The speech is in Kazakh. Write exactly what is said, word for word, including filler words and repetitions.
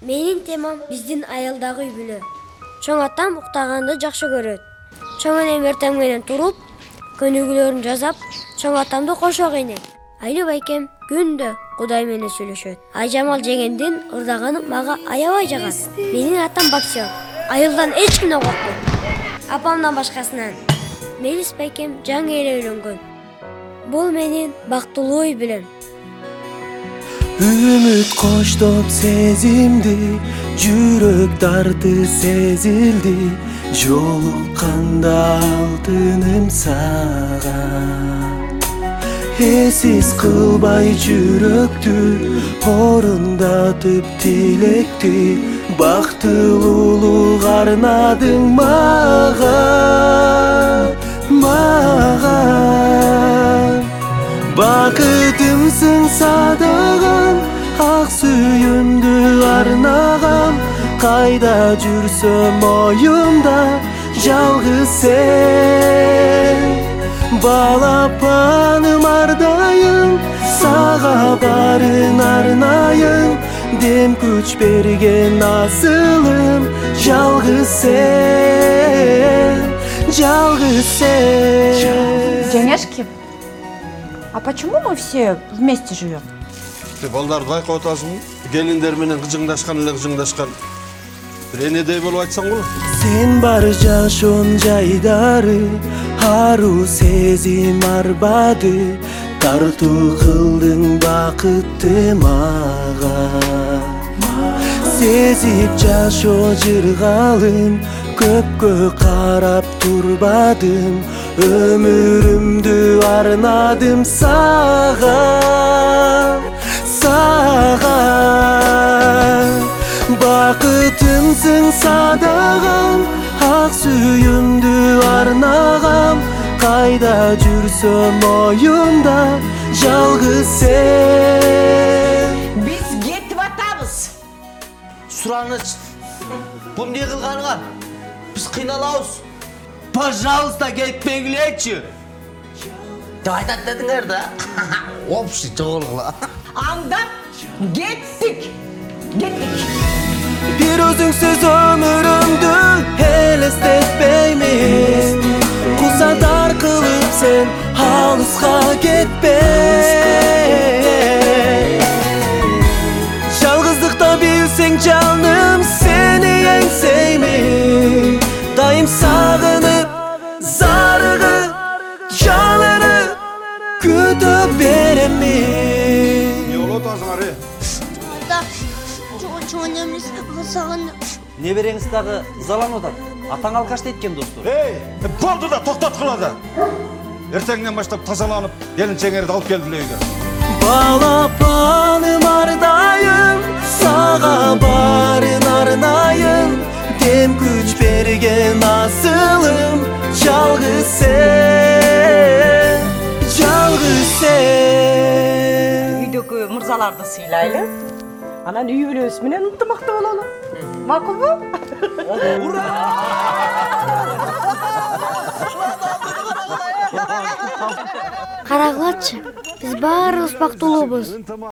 Менин темам биздин айылдагы үй бүлө. Чоң атам уктаганды жакшы көрөт. Чоң энем эртең менен туруп, көнүгүүлөрүн жасап, чоң атамды кошо кыйнайт. Айлы байкем күндө Кудай менен сүйлөшөт. Айжамал жеңемдин ырдаганы мага аябай жагат. Менин атам боксер. Айылдан эч кимден коркпойт. Апамдан башкасынан. Мелис байкем жаңы эле үйлөнгөн. Бул менин бактылуу үй бүлөм. Үміт қоштоп сезімді, жүрек дарты сезілді, жолыққанда алтыным саған. Есіз қылбай жүректі, орындатып тілекті, бақтылулық арнадың маған, маған. Бақытымсың садаған, ақ сүйімді арнағам, қайда жүрсем ойымда жалғыз сен. Балапаным ардайым, саға барын арнайым, дем күч берген асылым, жалғыз сен, жалғыз сен. Денежки? А почему мы все вместе живем? Ты балдарды байкап атасың, келиндер менен кыжыңдашкан эле кыжыңдашкан. Бир энедей болуп айтсаң болот. Сен бар жашоон жайдары, ару сезим арбады, тартуу кылдың бакытты мага. Сезип жашоо жыргалым, көпкө карап турбадым, ömürümdü arnadım sağa, sağa. Bakıtımsın sadağam, ak suyumdu arnağam, kayda жүрсөм oyumda жалғыз sen. Biz ketip atabız. Сураныч, bu ne kılganıga? Biz kıynalabız. Пожалуйста, кетпеңилерчи. Деп айтат дедиңер да. Опши жоголгула. Андап gittik. Gittik. Bir özüngsüz ömürümdü elestetpeymin, kusadar kılıp sen halısga ketpe. Жалғыздықта bilsең canım seni engseymin, daim sağınıp zarığı жалыны kütüp beremin. Не болуп атасыңар э? Ата, чоң эмес сагын. Небереңиз дагы заланып атат. Атаң алкаш дейт достор. Эй, болду да токтоткула да. Эртеңден баштап тазаланып, келинчеңерди алып келгиле үйгө. Балапаным ардайым, саға барын арнайым, дем күч берген асылым, жалғыз сен, жалғыз сен. Үйдөгү мырзаларды сыйлайлы. Анан үй бүлөбүз менен ынтымакта бололу. Макулбу? Ура! Карагылачы, биз баарыбыз бактылуубуз.